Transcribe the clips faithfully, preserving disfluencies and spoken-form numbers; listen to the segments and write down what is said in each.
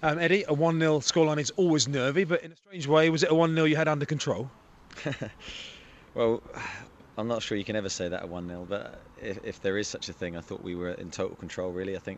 Um, Eddie, a one nil scoreline is always nervy, but in a strange way, was it a one nil you had under control? Well, I'm not sure you can ever say that at one nil, but if, if there is such a thing, I thought we were in total control, really. I think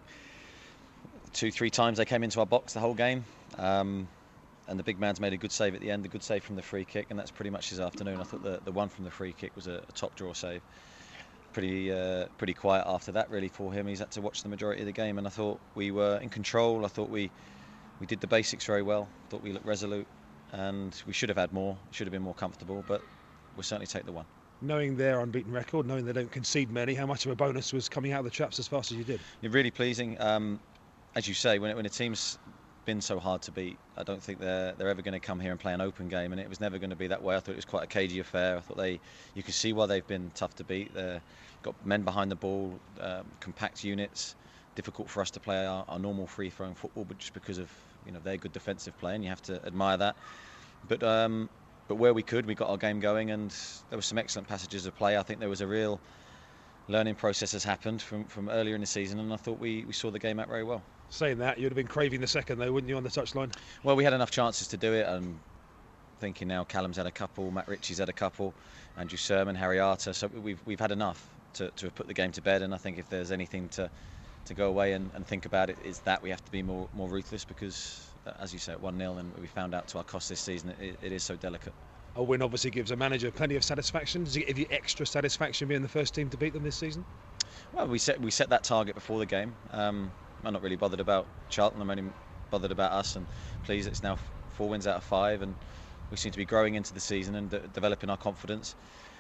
two, three times they came into our box the whole game, um, and the big man's made a good save at the end, a good save from the free kick, and that's pretty much his afternoon. I thought the, the one from the free kick was a, a top draw save. Pretty, uh, pretty quiet after that, really, for him. He's had to watch the majority of the game, and I thought we were in control. I thought we we did the basics very well. I thought we looked resolute, and we should have had more, should have been more comfortable, but we'll certainly take the one. Knowing their unbeaten record, knowing they don't concede many, how much of a bonus was coming out of the traps as fast as you did? You're really pleasing. Um, as you say, when, it, when a team's been so hard to beat, I don't think they're they're ever going to come here and play an open game, and it was never going to be that way. I thought it was quite a cagey affair. I thought they, you could see why they've been tough to beat. They've got men behind the ball, um, compact units, difficult for us to play our, our normal free-flowing football, but just because of you know their good defensive play, and you have to admire that. But um, but where we could, we got our game going, and there were some excellent passages of play. I think there was a real learning process has happened from, from earlier in the season, and I thought we, we saw the game out very well. Saying that, you'd have been craving the second though, wouldn't you, on the touchline? Well, we had enough chances to do it. I'm thinking now Callum's had a couple, Matt Ritchie's had a couple, Andrew Sermon, Harry Arter, so we've we've had enough to, to have put the game to bed, and I think if there's anything to, to go away and, and think about it, is that we have to be more, more ruthless because, uh, as you say, at one nil, and we found out to our cost this season, it, it is so delicate. A win obviously gives a manager plenty of satisfaction. Does it give you extra satisfaction being the first team to beat them this season? Well, we set we set that target before the game. Um, I'm not really bothered about Charlton. I'm only bothered about us, and pleased it's now four wins out of five, and we seem to be growing into the season and de- developing our confidence.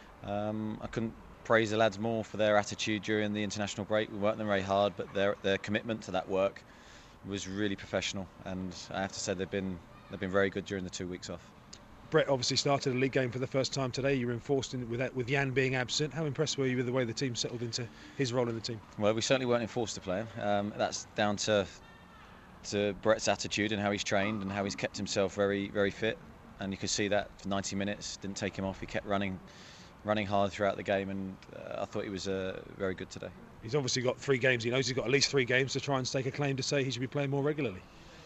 Um, I couldn't praise the lads more for their attitude during the international break. We worked them very hard, but their their commitment to that work was really professional, and I have to say they've been they've been very good during the two weeks off. Brett obviously started a league game for the first time today. You were enforced in with that, with Jan being absent. How impressed were you with the way the team settled into his role in the team? Well, we certainly weren't enforced to play him. Um, that's down to to Brett's attitude and how he's trained and how he's kept himself very very fit. And you could see that for ninety minutes. Didn't take him off. He kept running, running hard throughout the game, and uh, I thought he was uh, very good today. He's obviously got three games. He knows he's got at least three games to try and stake a claim to say he should be playing more regularly.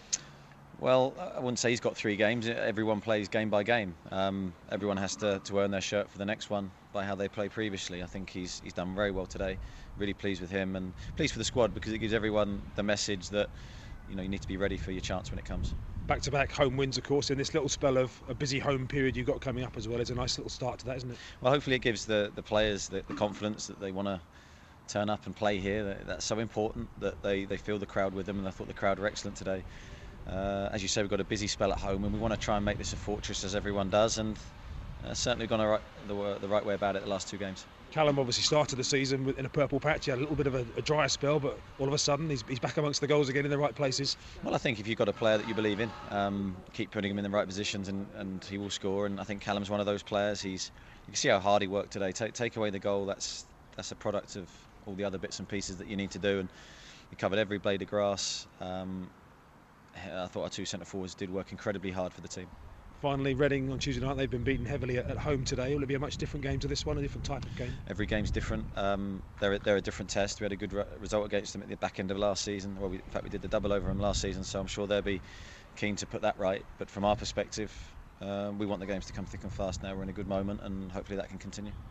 Well, I wouldn't say he's got three games. Everyone plays game by game. Um, everyone has to, to earn their shirt for the next one by how they played previously. I think he's he's done very well today. Really pleased with him and pleased for the squad because it gives everyone the message that you know you need to be ready for your chance when it comes. Back-to-back home wins, of course, in this little spell of a busy home period you've got coming up as well. It's a nice little start to that, isn't it? Well, hopefully it gives the, the players the, the confidence that they want to turn up and play here. That's so important that they, they feel the crowd with them, and I thought the crowd were excellent today. Uh, as you say, we've got a busy spell at home, and we want to try and make this a fortress as everyone does, and uh, certainly gone right, the, the right way about it the last two games. Callum obviously started the season in a purple patch. He had a little bit of a, a drier spell, but all of a sudden he's, he's back amongst the goals again in the right places. Well, I think if you've got a player that you believe in, um, keep putting him in the right positions, and, and he will score. And I think Callum's one of those players. He's you can see how hard he worked today. Take take away the goal. That's that's a product of all the other bits and pieces that you need to do. And he covered every blade of grass. Um, I thought our two centre forwards did work incredibly hard for the team. Finally, Reading on Tuesday night, they've been beaten heavily at, at home today. Will it be a much different game to this one, a different type of game? Every game's different. Um, they're, they're a different test. We had a good re- result against them at the back end of last season. Well, we, in fact, we did the double over them last season, so I'm sure they'll be keen to put that right. But from our perspective, uh, we want the games to come thick and fast now. We're in a good moment, and hopefully that can continue.